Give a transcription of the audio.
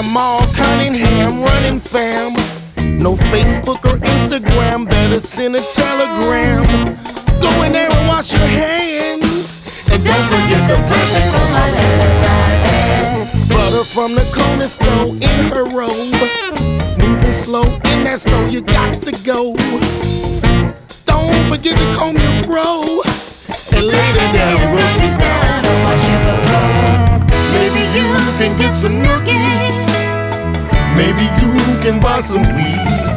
Jamal Cunningham running fam. No Facebook or Instagram, better send a telegram. Go in there and wash your hands, and don't forget the plastic on my left. Butter from the corner store in her robe, moving slow in that store, you got to go. Don't forget to comb your fro, and later down groceries down. Maybe you can get some nookie. Maybe you can buy some weed.